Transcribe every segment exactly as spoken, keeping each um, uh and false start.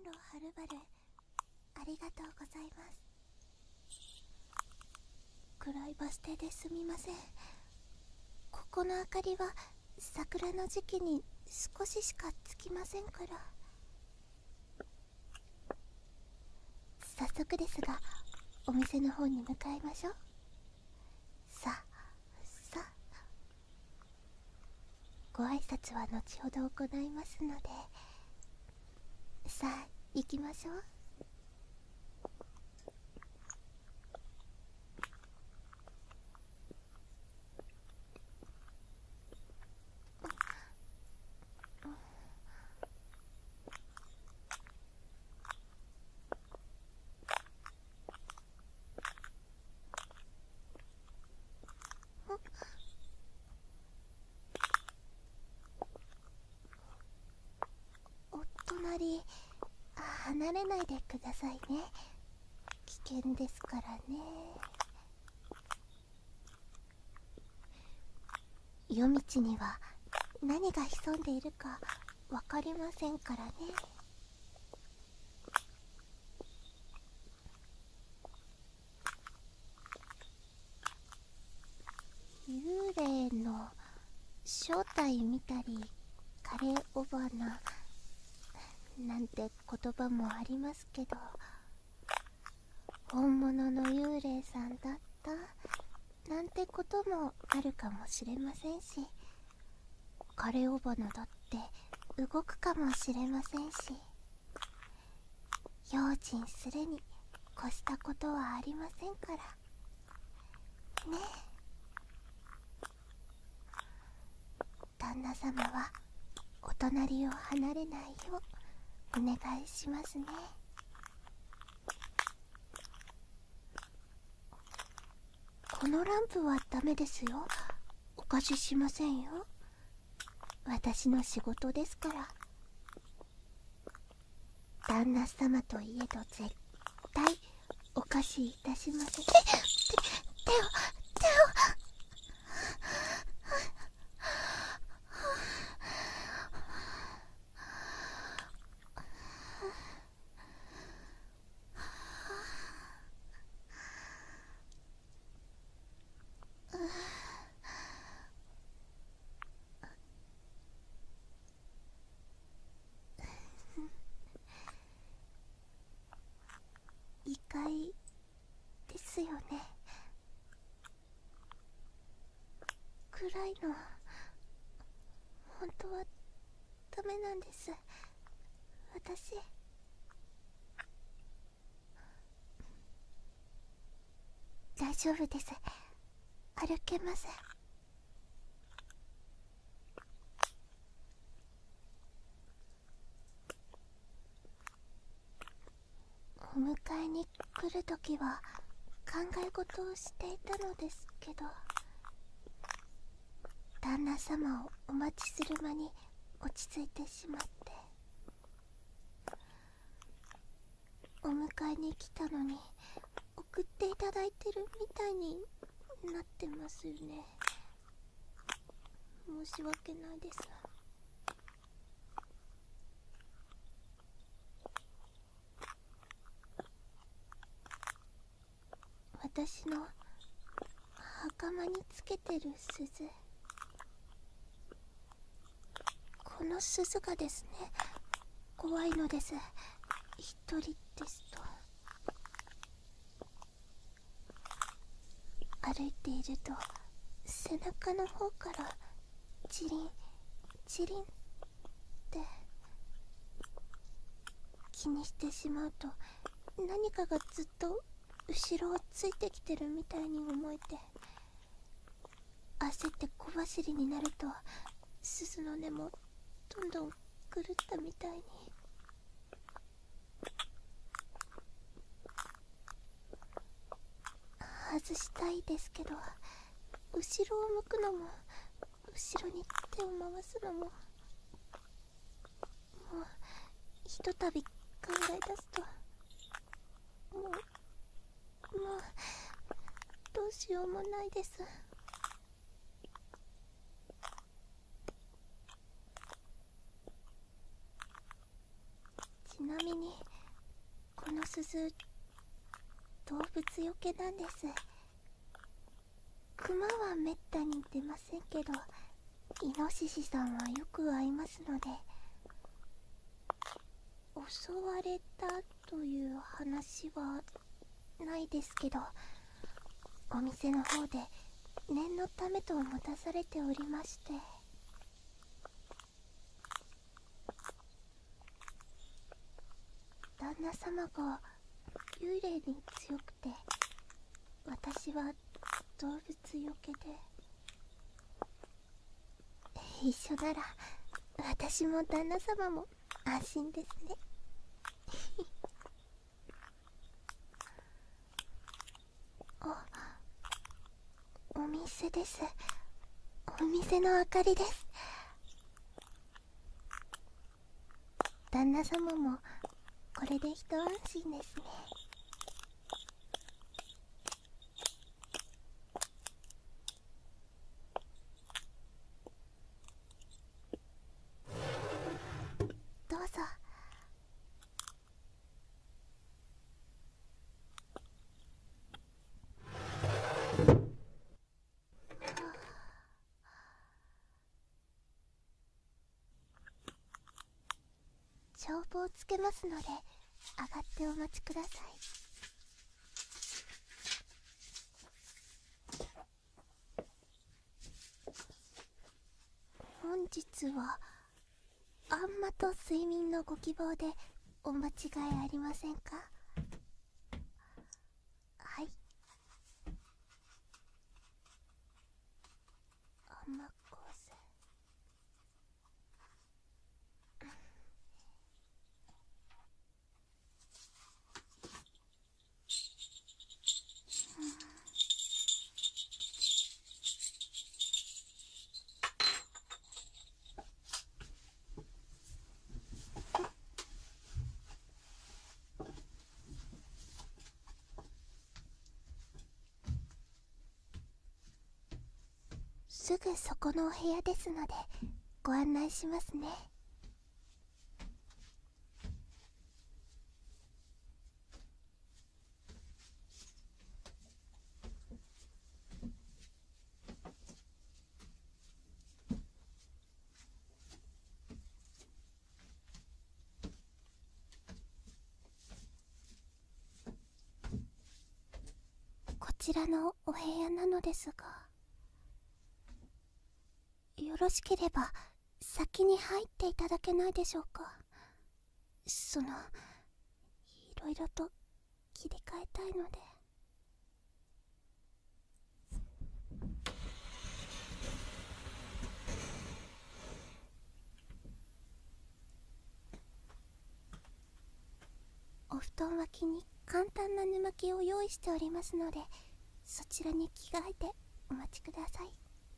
路はるばるありがとうございます。暗いバス停ですみません。ここの明かりは桜の時期に少ししかつきませんから。早速ですがお店の方に向かいましょう。さあさあ、ご挨拶は後ほど行いますので、さあ行きましょう。お隣離れないでくださいね。危険ですからね。夜道には何が潜んでいるか分かりませんからね。幽霊の正体見たり枯れ尾花なんて言葉もありますけど、本物の幽霊さんだったなんてこともあるかもしれませんし、枯れ尾花だって動くかもしれませんし、用心するに越したことはありませんからねえ。旦那様はお隣を離れないようお願いしますね。このランプはダメですよ。お貸ししませんよ。私の仕事ですから。旦那様といえど絶対お貸しいたしません。手、手、手を手を異界ですよね。暗いの本当はダメなんです。私大丈夫です。歩けます。お迎えに来るときは考え事をしていたのですけど、旦那様をお待ちする間に落ち着いてしまって、お迎えに来たのに送っていただいてるみたいになってますよね。申し訳ないです。私の袴につけてる鈴、この鈴がですね、怖いのです。一人ですと歩いていると背中の方からチリンチリンって気にしてしまうと、何かがずっと後ろをついてきてるみたいに思えて、焦って小走りになると鈴の音もどんどん狂ったみたいに。外したいですけど、後ろを向くのも後ろに手を回すのも、もうひとたび考え出すと、もうもうどうしようもないです。 ちなみにこの鈴動物よけなんです。クマはめったに出ませんけど、イノシシさんはよく会いますので。襲われたという話はないですけど、お店の方で念のためと持たされておりまして。旦那様が幽霊に強くて、私は動物よけで。一緒なら私も旦那様も安心ですね。あ、お店です。お店の明かりです。旦那様もこれで一安心ですね。どうぞ。帳簿をつけますので上がってお待ちください。本日はあんまと睡眠のご希望でお間違いありませんか？はい、あんまコース。すぐそこのお部屋ですのでご案内しますね。こちらのお部屋なのですが、よろしければ先に入っていただけないでしょうか。そのいろいろと切り替えたいので。お布団脇に簡単な寝巻きを用意しておりますので、そちらに着替えてお待ちください。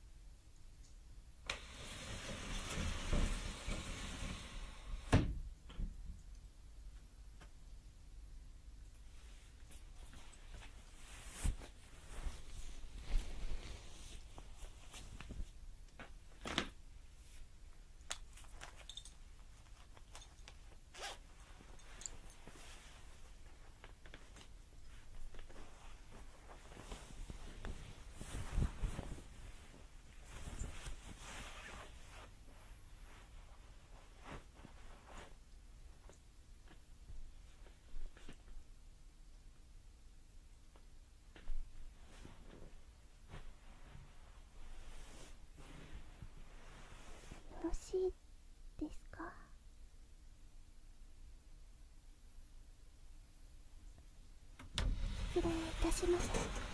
よろしいですか？失礼いたします。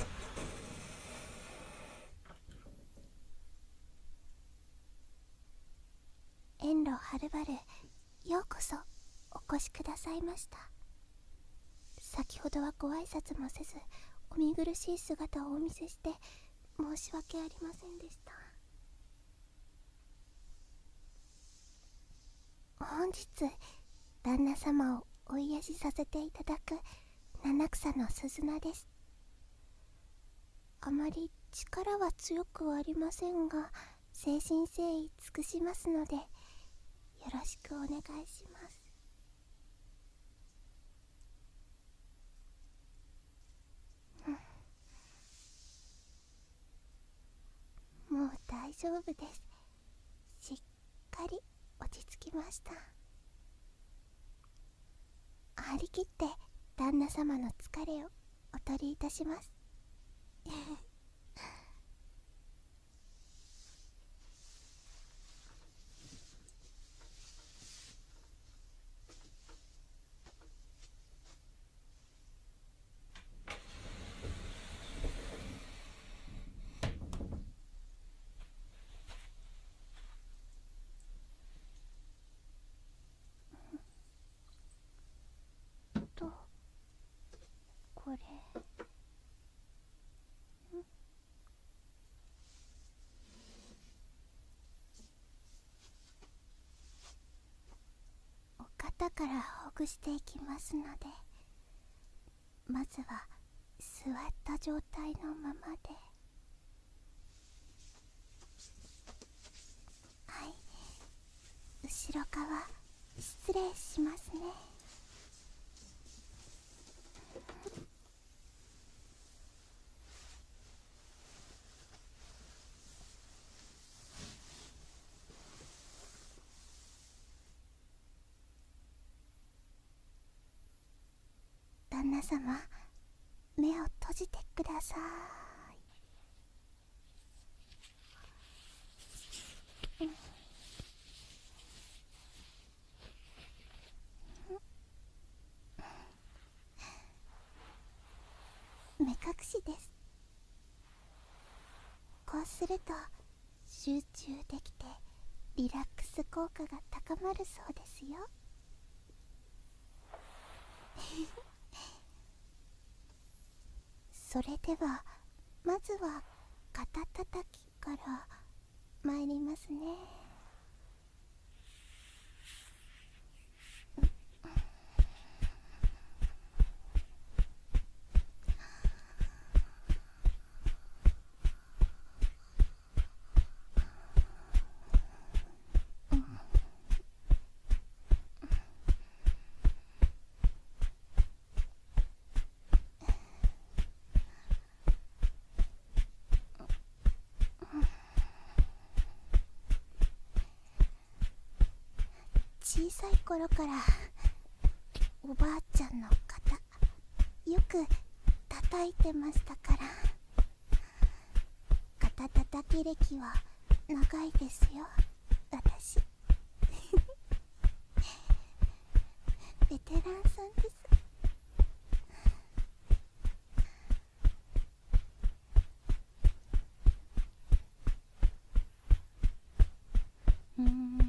遠路はるばるようこそお越しくださいました。先ほどはご挨拶もせずお見苦しい姿をお見せして申し訳ありませんでした。本日旦那様をお癒しさせていただく七草の鈴菜です。あまり力は強くはありませんが、誠心誠意尽くしますのでよろしくお願いします。 丈夫です。しっかり落ち着きました。張り切って旦那様の疲れをお取りいたします。とこれお肩からほぐしていきますので、まずは座った状態のままで。はい、後ろ側失礼しますね。旦那様、目を閉じてください。目隠しです。こうすると集中できてリラックス効果が高まるそうですよ。それではまずは肩たたきから参りますね。小さい頃からおばあちゃんの肩よく叩いてましたから、肩たたき歴は長いですよ、私。ベテランさんです。うーん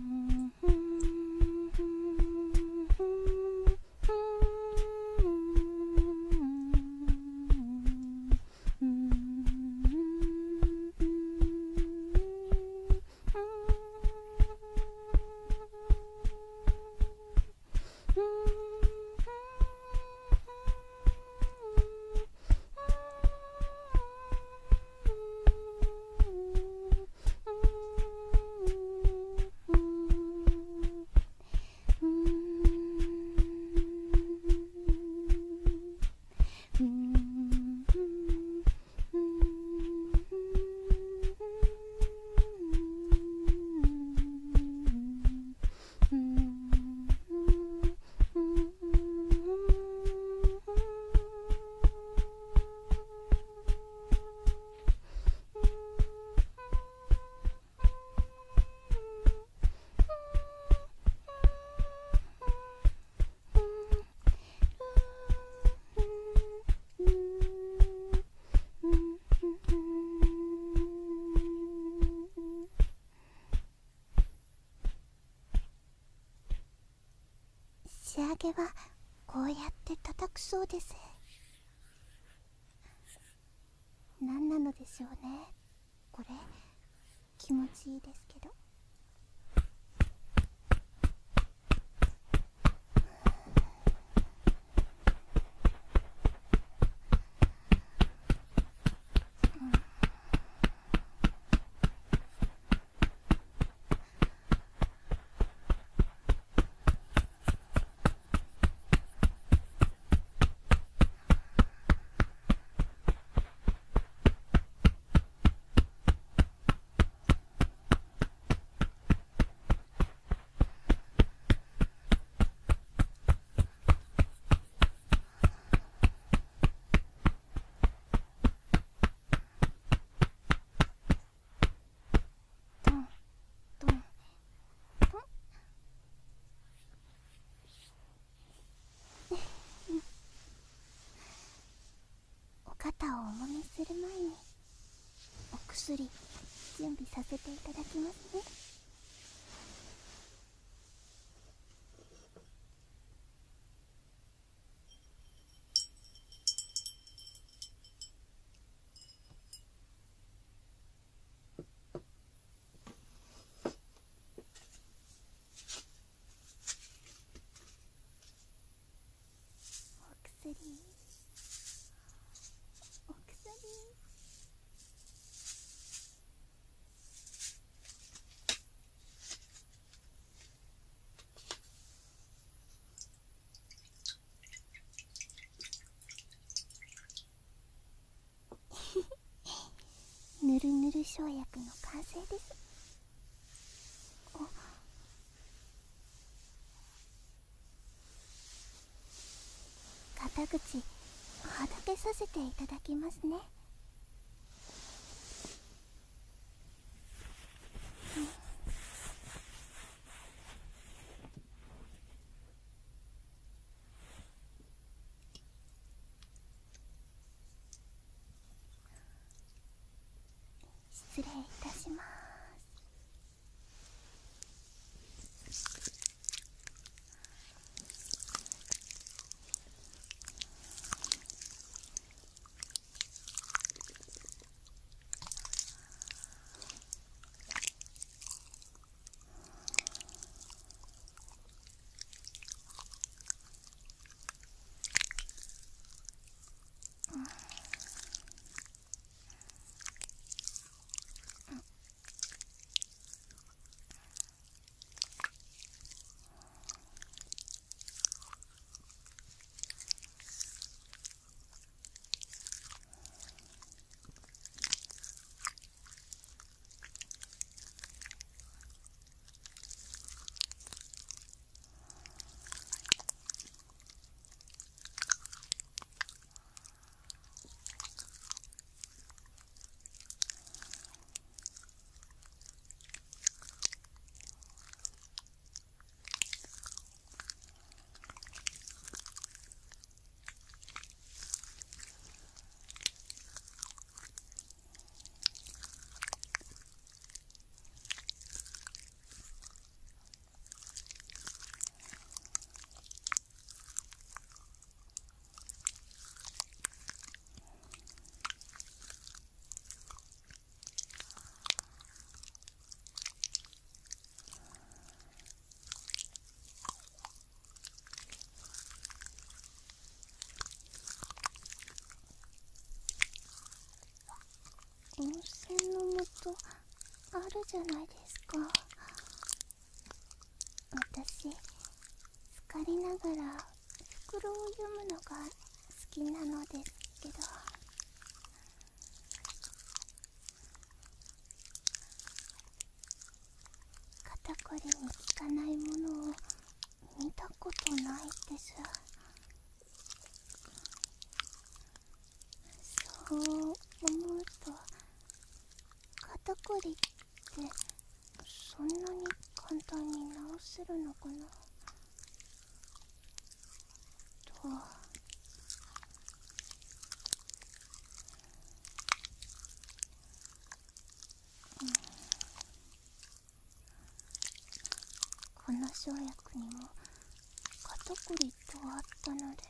仕上げはこうやって叩くそうです。何なのでしょうね、これ。気持ちいいですけど。 薬準備させていただきますね。お薬お薬。ぬるぬる生薬の完成です。お肩口はだけさせていただきますね。失礼いたします。温泉の素あるじゃないですか。私疲れながら袋を読むのが好きなのですけど、肩こりに効かないものを見たことないです。そう思うと、肩こりってそんなに簡単に治せるのかなと。この生薬にも肩こりとあったので。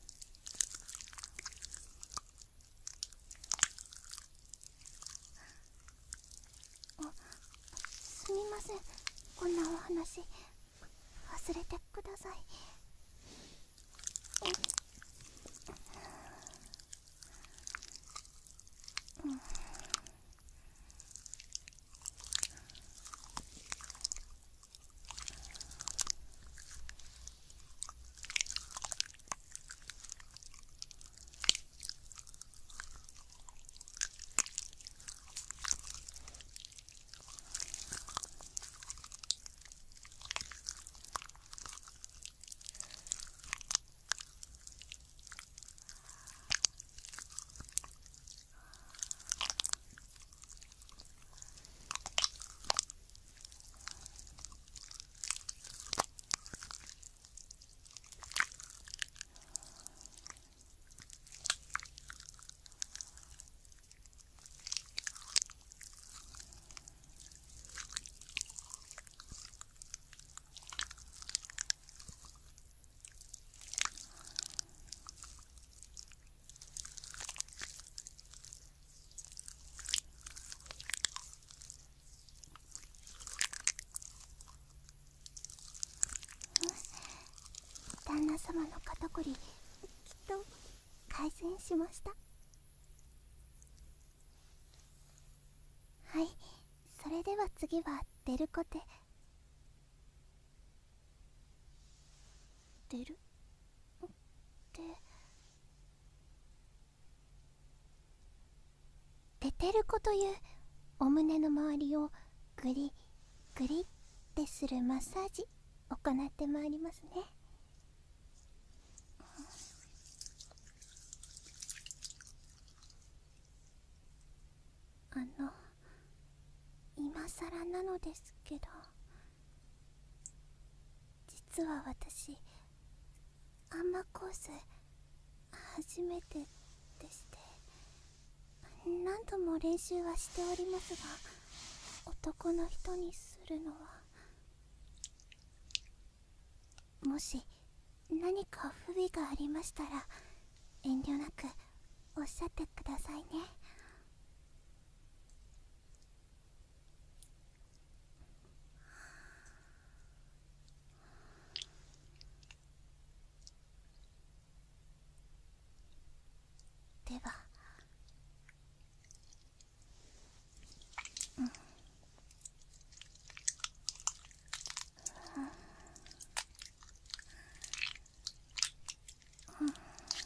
あ、すみません、こんなお話忘れてください。うん、うん、 皆様の肩こりきっと改善しました。はい、それでは次はデルコテ。デルってデテルコというお胸の周りをグリグリってするマッサージ行ってまいりますね。あの今さらなのですけど、実は私アンマコース初めてでして、何度も練習はしておりますが、男の人にするのは。もし何か不備がありましたら遠慮なくおっしゃってくださいね。では、うん、うん、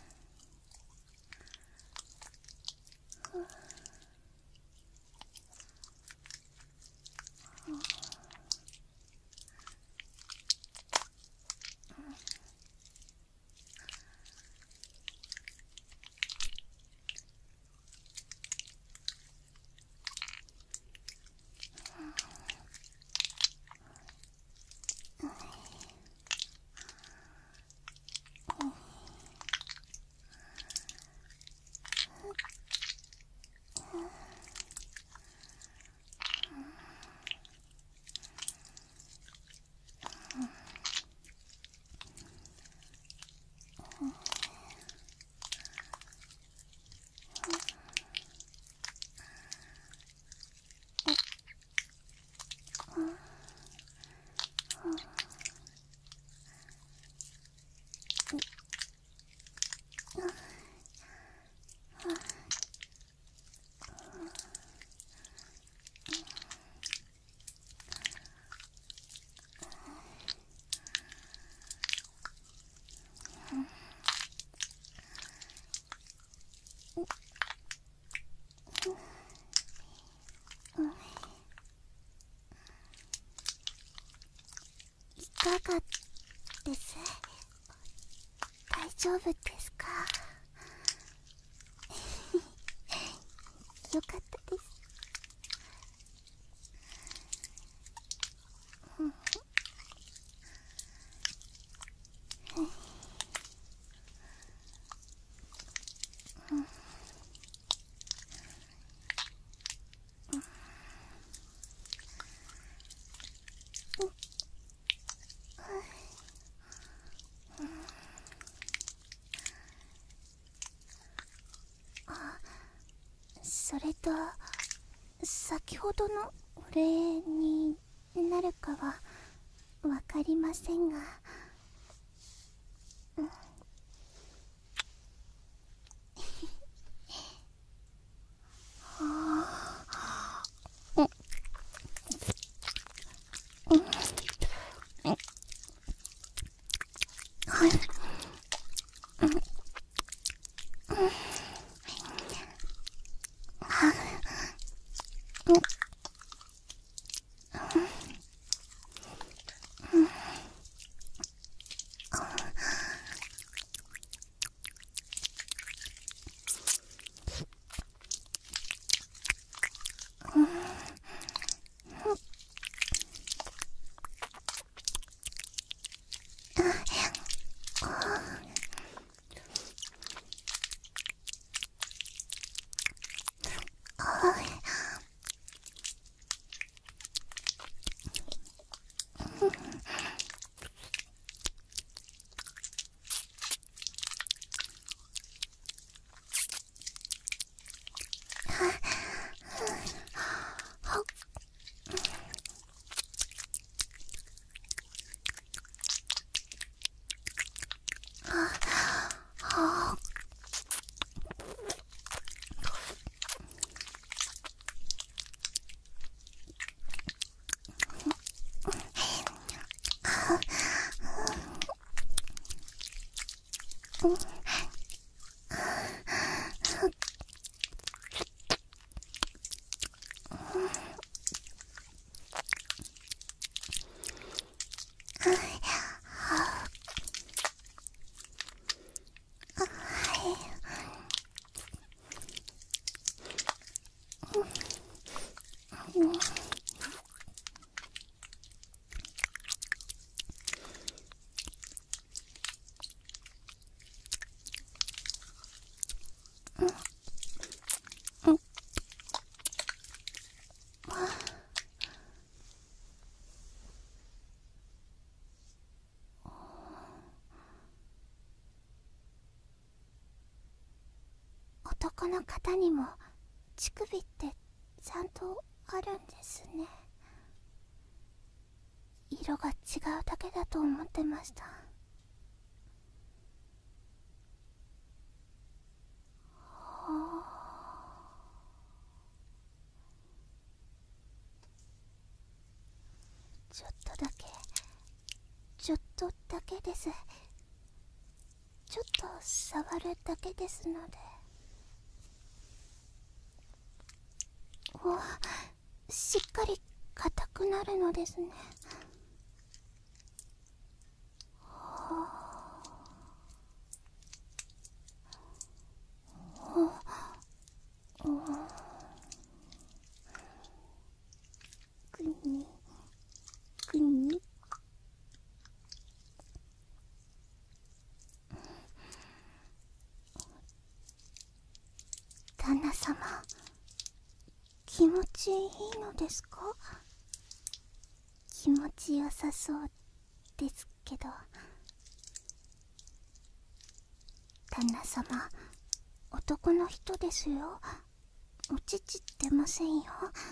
いかがです？大丈夫ですか？よかったです。それと先ほどのお礼になるかは分かりませんが、うん、 うん男の方にも乳首ってちゃんとあるんですね。色が違うだけだと思ってました。ちょっとだけちょっとだけです。ちょっと触るだけですので。お、しっかり硬くなるのですね。おおくにくに旦那様、気持ちいいのですか？気持ちよさそうですけど。旦那様、男の人ですよ。お乳出ませんよ。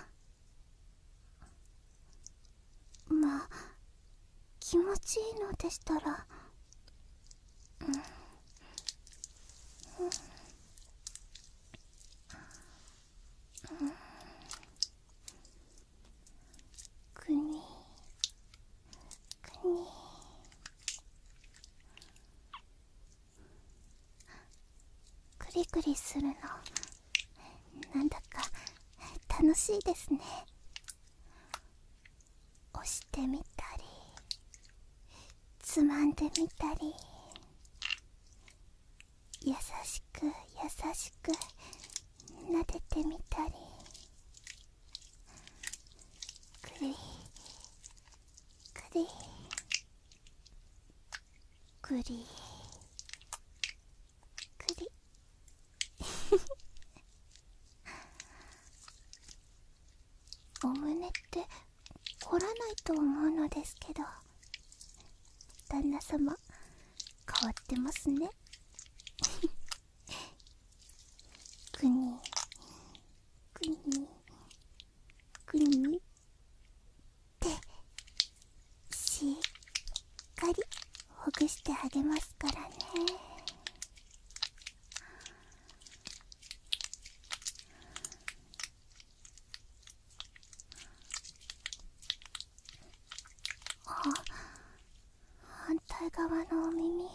まあ気持ちいいのでしたら、うん、うん、うん、くにくにくりくりするのなんだか楽しいですね。押してみたりつまんでみたり、優しく優しく撫でてみたり、くりくりくりくりお胸って凝らないと思うのですけど、旦那様変わってますね。くにくにくにってしっかりほぐしてあげますからね。あ、反対側のお耳、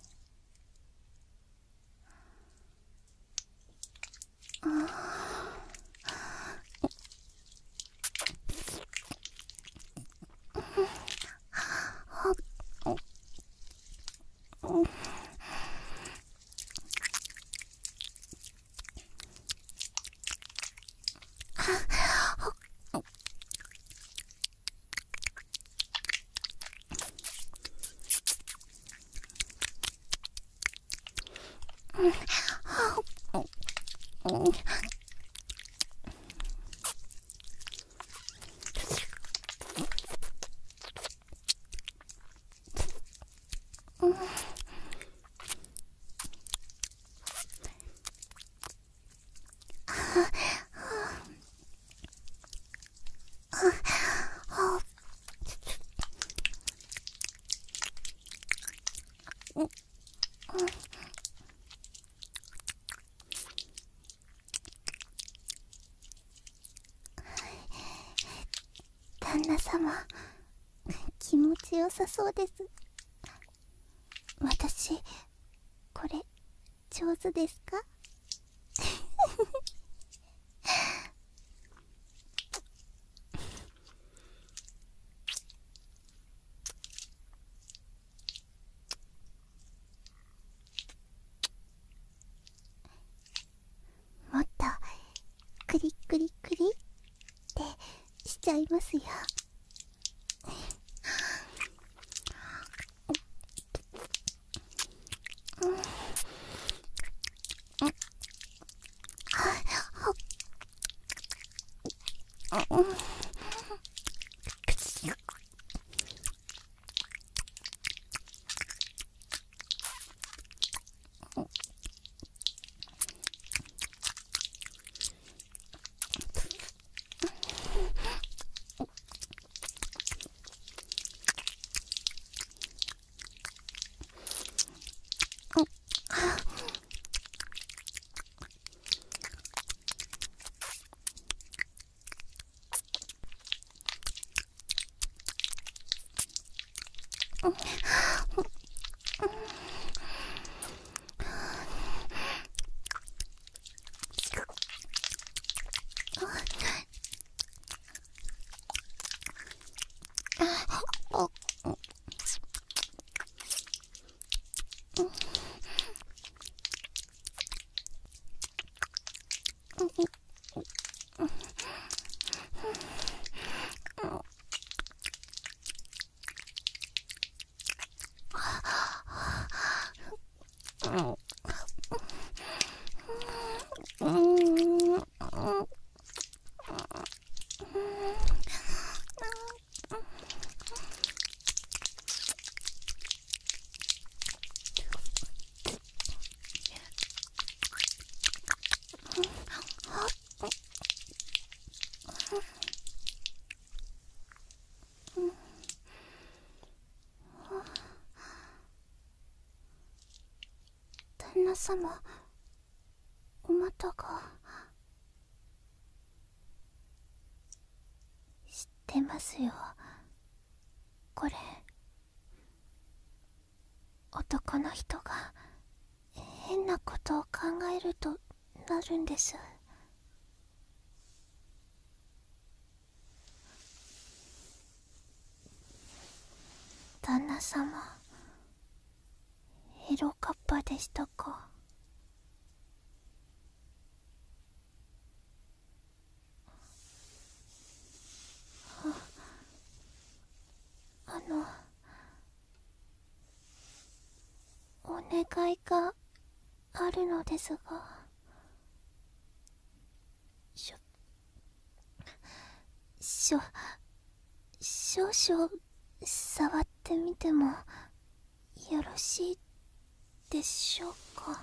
旦那様、気持ちよさそうです。私これ上手ですか？もっとクリクリクリってしちゃいますよ。旦那様、お股が。知ってますよ。これ男の人が変なことを考えるとなるんです。旦那様、ヘロカッパでしたか？あの、お願いがあるのですが、しょ、しょ、少々触ってみてもよろしいでしょうか？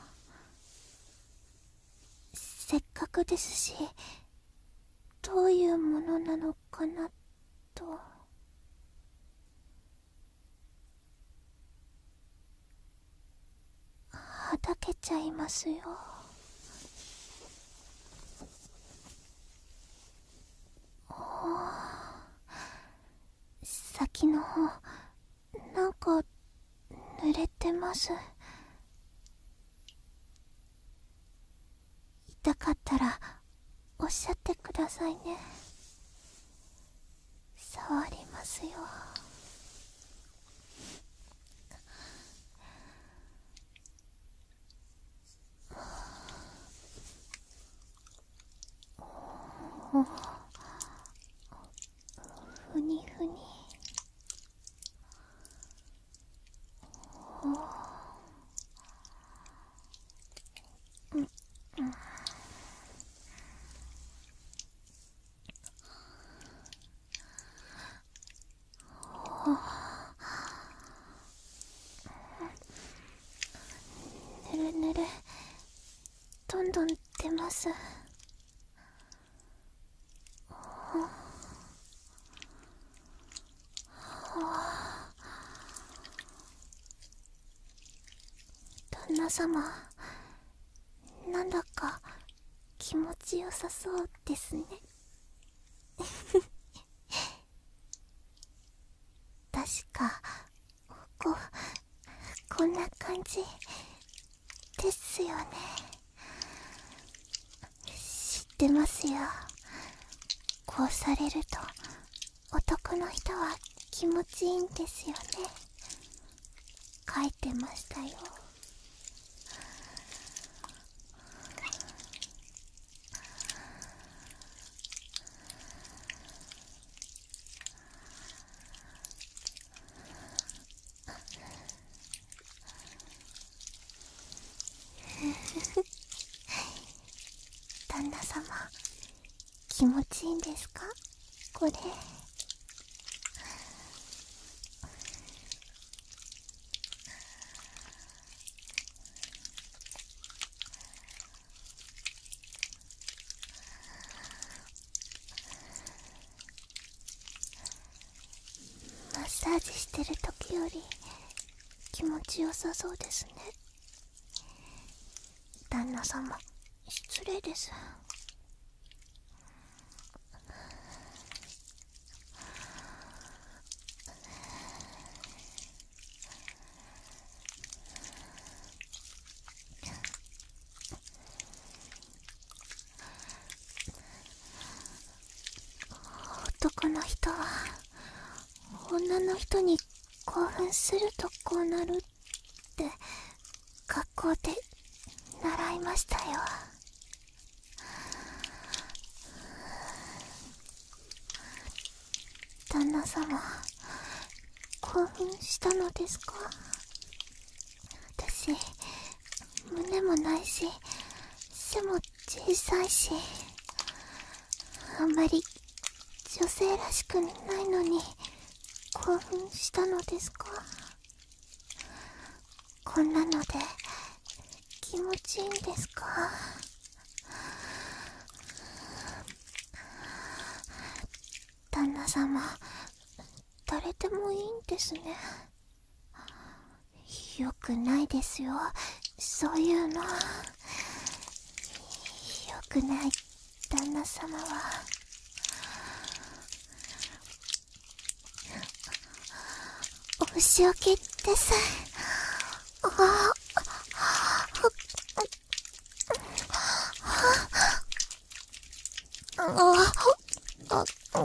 せっかくですし、どういうものなのかなと。はだけちゃいますよ。おー、先の方なんか濡れてます。痛かったらおっしゃってくださいね。触りますよ。お、ふにふに。お、うん、うん。ぬるぬる、どんどん出ます。旦那様、なんだか気持ちよさそうですね。確かこここんな感じですよね。知ってますよ。こうされると男の人は気持ちいいんですよね。書いてましたよ。旦那様、気持ちいいんですかこれ。マッサージしてる時より気持ちよさそうですね。旦那様、失礼です。男の人は女の人に興奮するとこうなるって学校で習いましたよ。旦那様、興奮したのですか？私、胸もないし背も小さいし、あんまり女性らしくないのに興奮したのですか？こんなので気持ちいいんですか？旦那様、誰でもいいんですね。よくないですよ、そういうの。よくない、旦那様は。お仕置きです。ああ、ああ、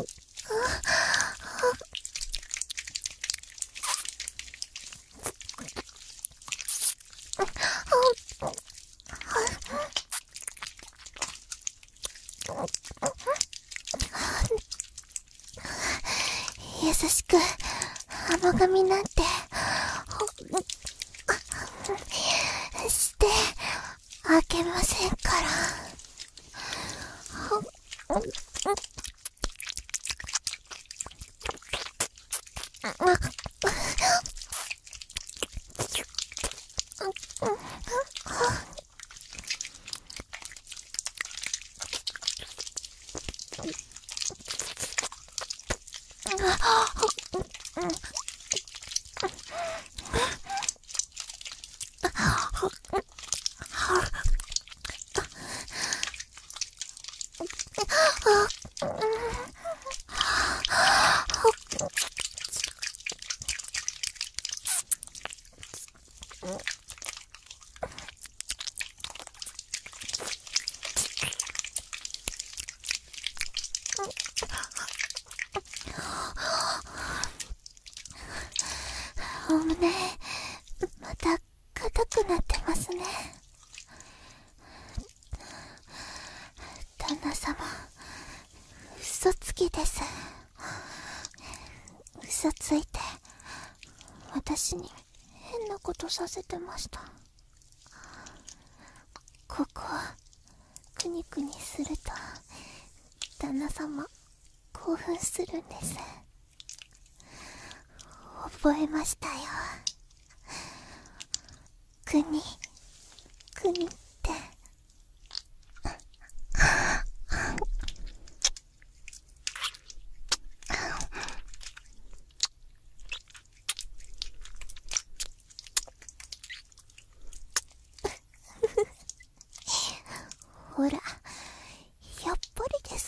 優しく甘噛みなんてしてあげませんから。お胸また硬くなってますね。旦那様、嘘つきです。嘘ついて私に変なことさせてました。ここクニクニすると旦那様興奮するんです。覚えましたよ。クニクニってほら、やっぱりです。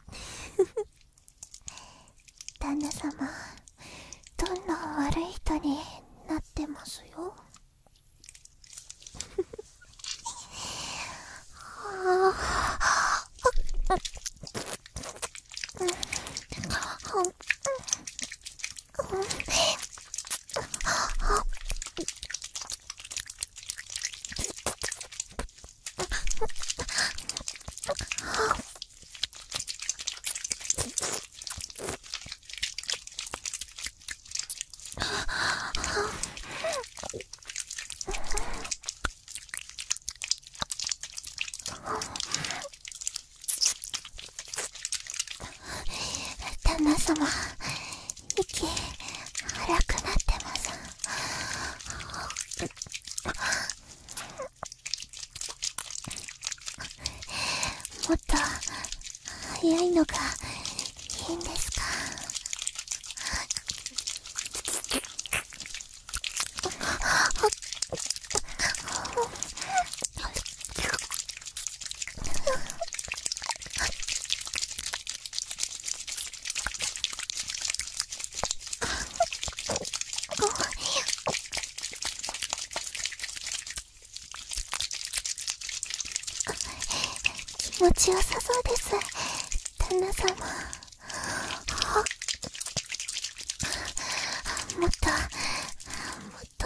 旦那様、どんどん悪い人になってますよ。 旦那様、息荒くなってます。もっと早いのがいいんですか？気持ちよさそうです、旦那様。もっともっと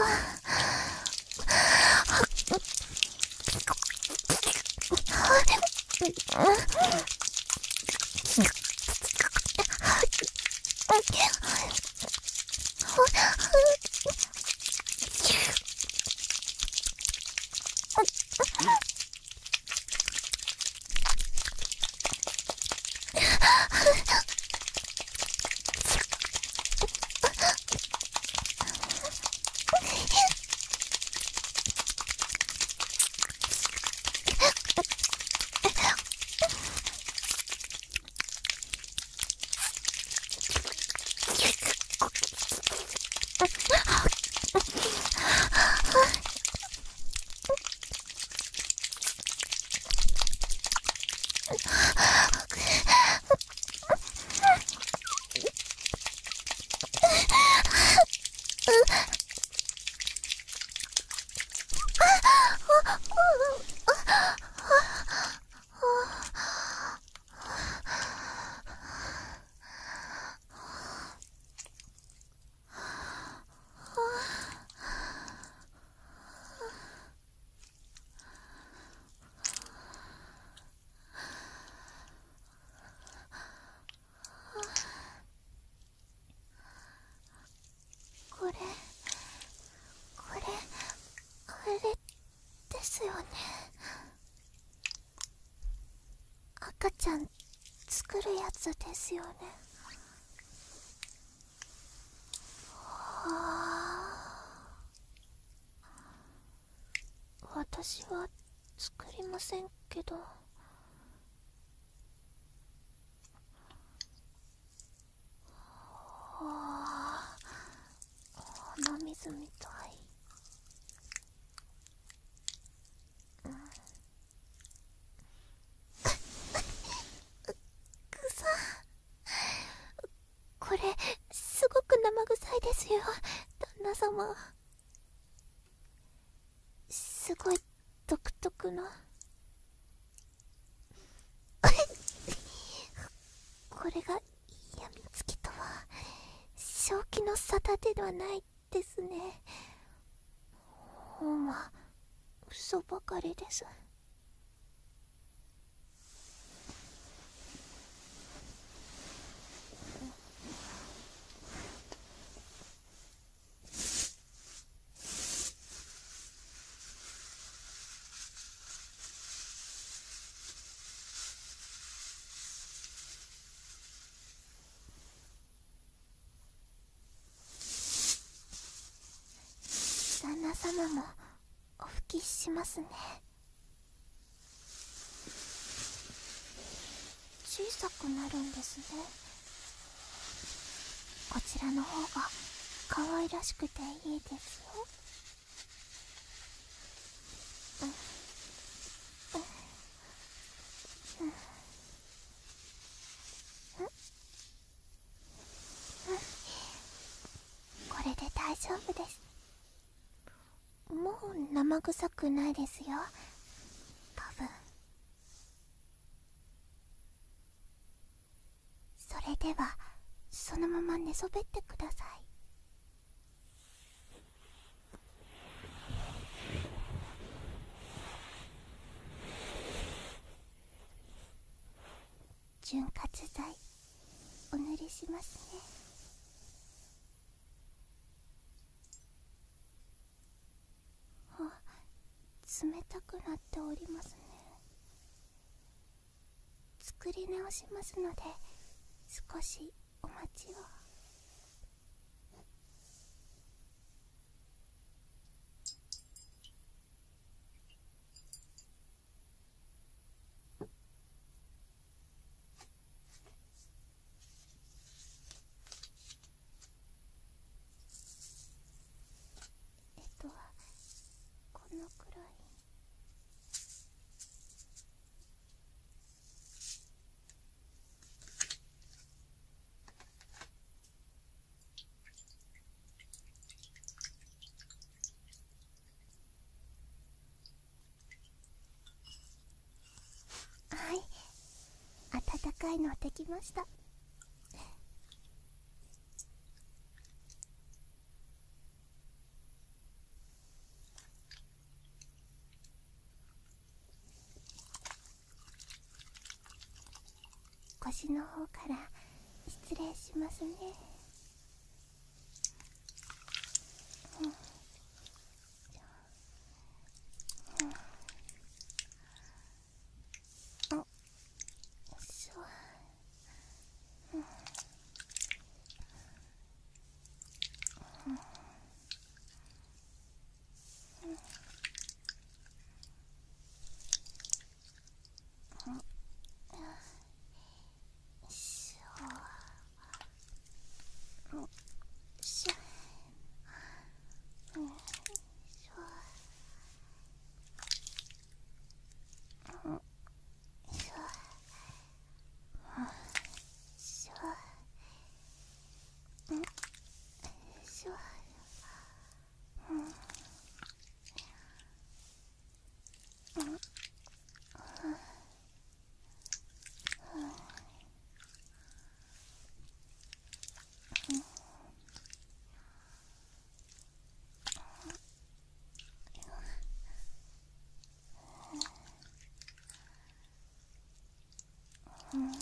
これこれあれですよね。赤ちゃん作るやつですよね。はあ、私は作りませんけど。はあ、鼻水みたい。これすごく生臭いですよ、旦那様。すごい独特なこれがやみつきとは正気の沙汰ではないですね。ほんま嘘ばかりです。旦那様もお吹きしますね。小さくなるんですね。こちらの方が可愛らしくていいですよ。うんうんうんうん、これで大丈夫です。もう生臭くないですよ、多分。それではそのまま寝そべってください。潤滑剤お塗りしますね。あ、冷たくなっておりますね。 作り直しますので少しお待ちを。えっとこのくらい。はい、温かいのできました。腰の方から失礼しますね。うん、うん、あ、よいしょ。うん、うん、うん、うん、よいしょ。うん、よいしょ。うん、よいしょ。うん、よいしょ。うん、よいしょ。うん、よいしょ。うん、うん、うん、うん、うん、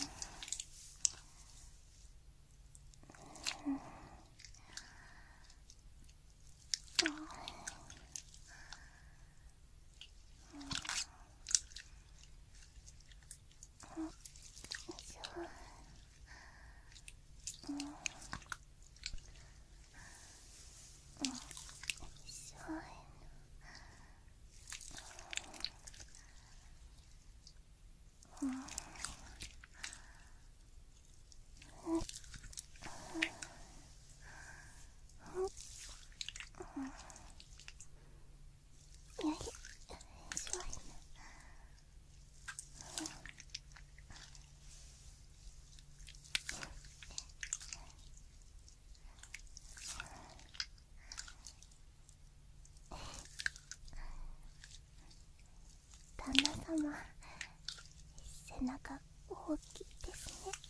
旦那様、背中大きいですね。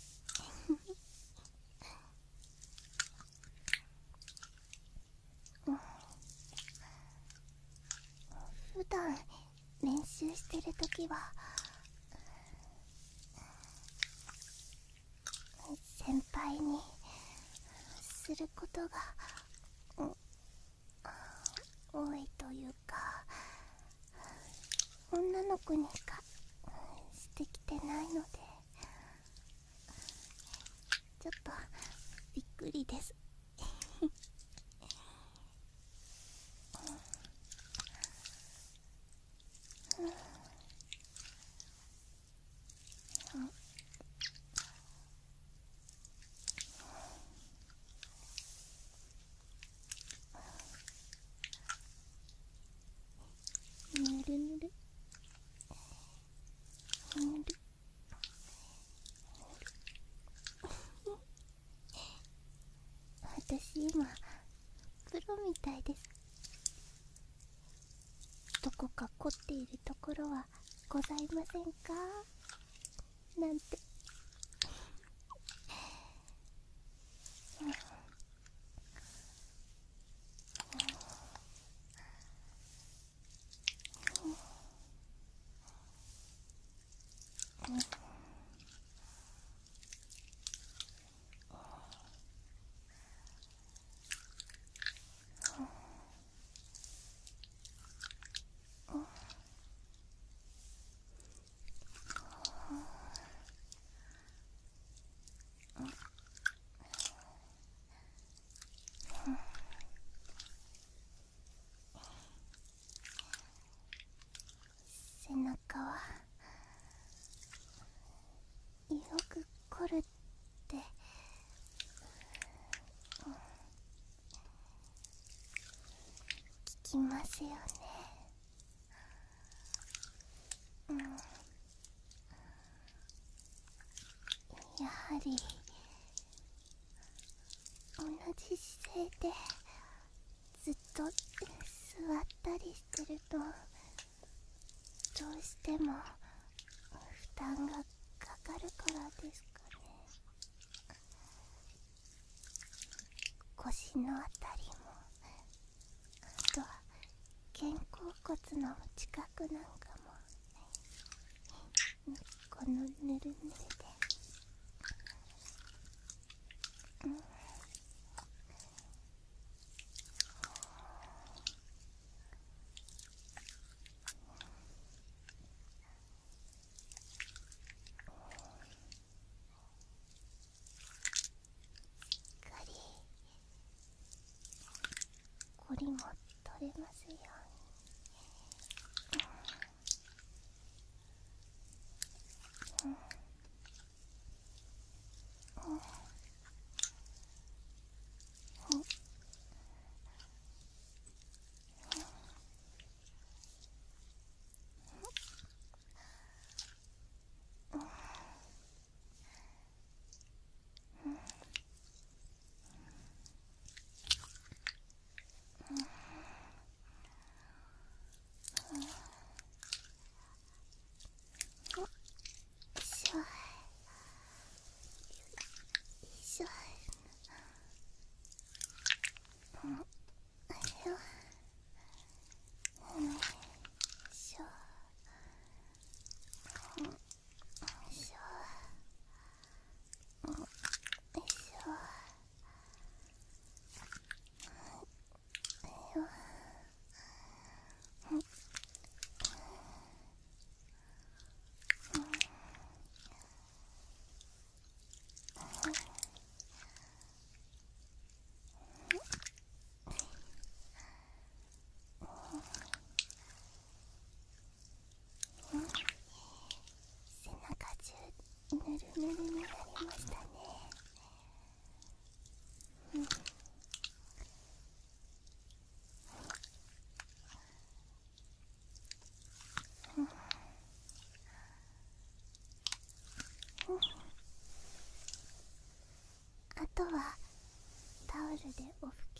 うん、普段練習してるときは先輩にすることが、うん、多いというか、女の子にしかしてきてないのでちょっとびっくりです。うん、うん、ぬるぬるぬる。私今プロみたいです。どこか凝っているところはございませんかなんて。うん、うん、 背中はよく凝るって聞きますよね。うん、やはり同じ姿勢でずっと座ったりしてるとどうしても負担がかかるからですかね。腰のあたりも、あとは肩甲骨の近くなんかもこのぬるぬるで、うん、こりも取れますように。うんうんうんしょよいしょ。うんよいしょ。うんよいしょ。うんよいしょ。ようん背中中ぬるぬるになりましたね。うんうんあとはタオルでお拭